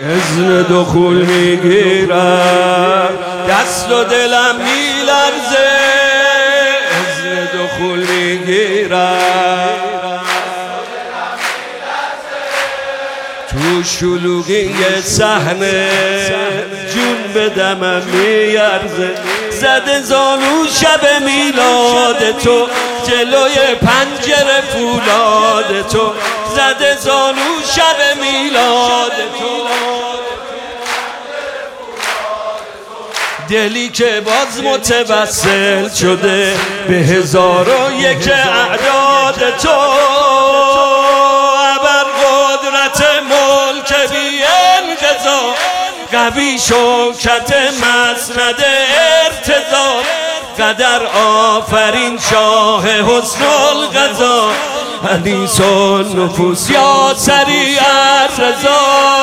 اذن دخول میگیرم، دست و دلم میلرزه. اذن دخول میگیرم، تو شلوغی صحنه جون به دمم میارزه. زده زانو شب میلاد تو، جلوی پنجره فولاد تو. زده زانو شب میلاد تو، دلی که باز متوسل شده به 1001 اعداد تو. ابر قدرت ملک بی انقضا، قوی شوکت مسند ارتضا. قدر آفرین شاه حسن القضا، حدیث النفوس یا سریع الرضا.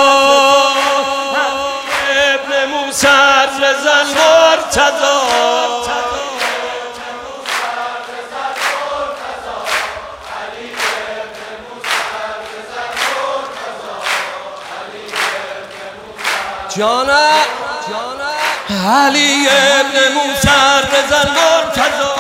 ابن موسی رضا المرتضی، جانم علی ابن موسی رضا المرتضی.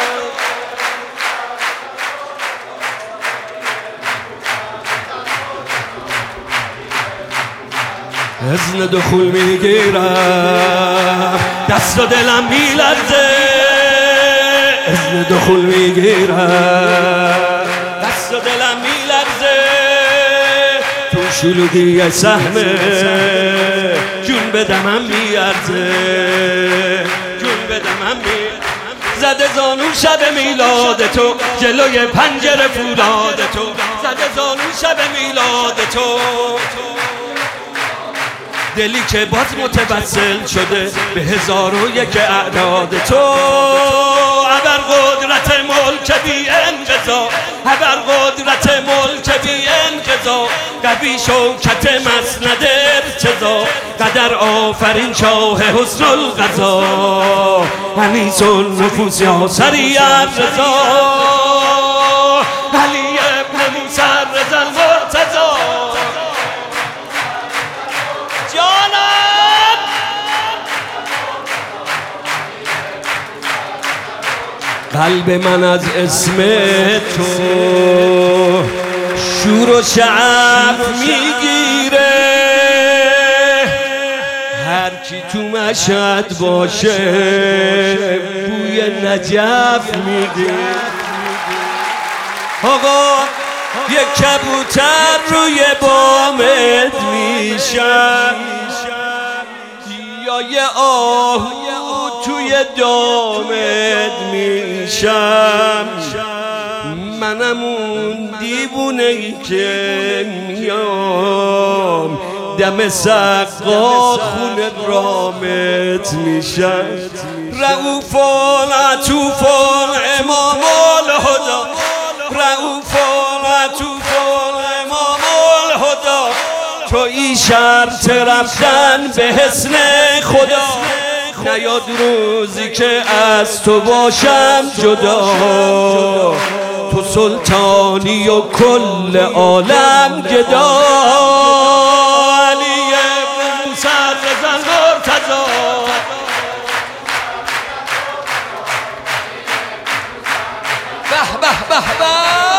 اذن دخول میگیرم، دست و دلم میلرزه. اذن دخول میگیرم، دست و دلم میلرزه. تو شلوغی صحنه جون به دمم میارزه. جون به دمم میارزه. زده زانو شب میلاد تو، جلوی پنجره فولاد تو. زده زانو شب میلاد تو، دلی که باز متوسل شده به 1001 اعداد تو. ابر قدرت ملک بی انقضا، ابر قدرت ملک بی انقضا. قوی شوکت مسند ارتضا، قدر آفرین شاه حسن القضا. انیس النفوس یا سریع الرضا، علی ابن موسی رضا المرتضی. قلب من از اسم تو شور و شعف میگیره. هر کی تو مشهد باشه بوی نجف میگیره. آقا یک کبوتر روی بامت میشم، یا یه آهو توی دامت میشم. منم اون دیوونه‌ای که میام دم سقا خون رامت میشم. رؤوفان عطوفان امام الهدا، رؤوفان عطوفان امام الهدا. تویی شرط رفتن به حسن خدا، نیاد روزی که از تو باشم جدا. تو سلطانی و کل عالم گدا، علی ابن موسی رضا المرتضی. به به به به،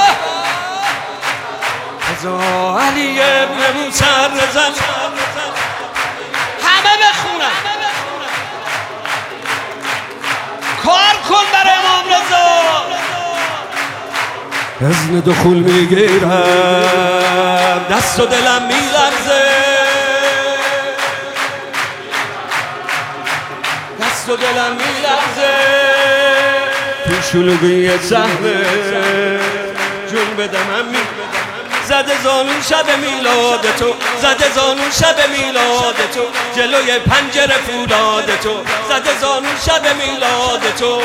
علی ابن موسی رضا. همه بخونن، کار کن برای امام رضا. اذن دخول میگیرم، دست و دلم میلرزه. دست و دلم میلرزه. تو شلوغی صحنه جون به دمم میلرزه. زده زانو شب میلاد تو، زده زانو شب میلاد تو. جلوی پنجره فولاد تو، زده زانو شب میلاد تو.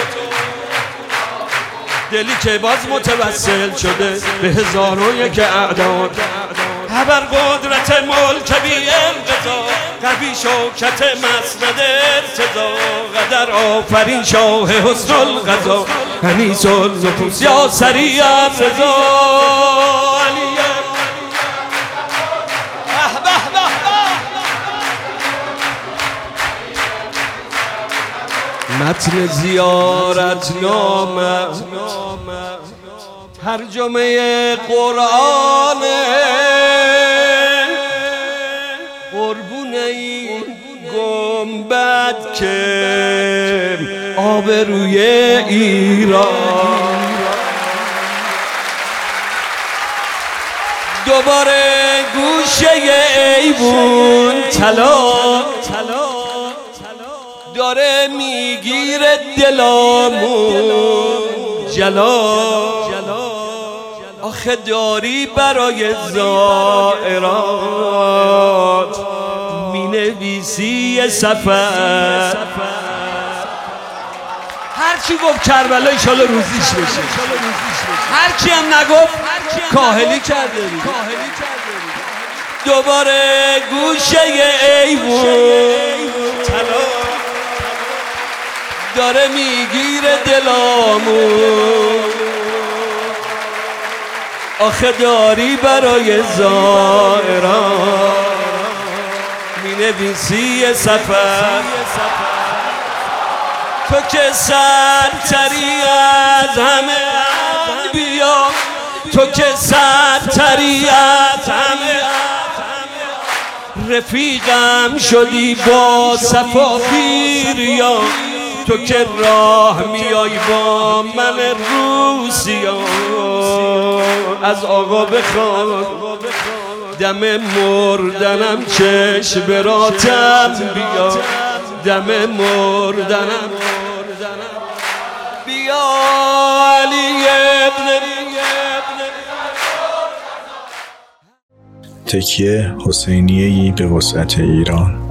دلی که باز متوسل شده به 1001 اعداد. ابر قدرت ملک بی انقضا، قوی شوکت مسند ارتضا. قدر آفرین شاه حسن القضا، انیس النفوس یا سریع الرضا. علی به به به متن زیارت نامه ترجمه قرآن قربون این گنبد که آبروی ایران دوباره گوشه ایوون طلا داره میگیره دلامون جلا آخه داری برای زائرات مینویسی سفر هرچی گفت کربلا ایشالا روزیش بشه هرچی هم نگفت کاهلی کرده دوباره گوشه ایوون طلا داره میگیره دلامون آخه داری برای زائران مینویسی سفر تو که سرتری از همه بیا تو که سرتری از همه رفیقم شدی با صفافیر یا تو که راه میای با من روسیا از آقا بخواد دم مردنم چشم براتم بیا دم مردنم بیا علی ابن تکیه حسینیه‌ای به وسعت ایران.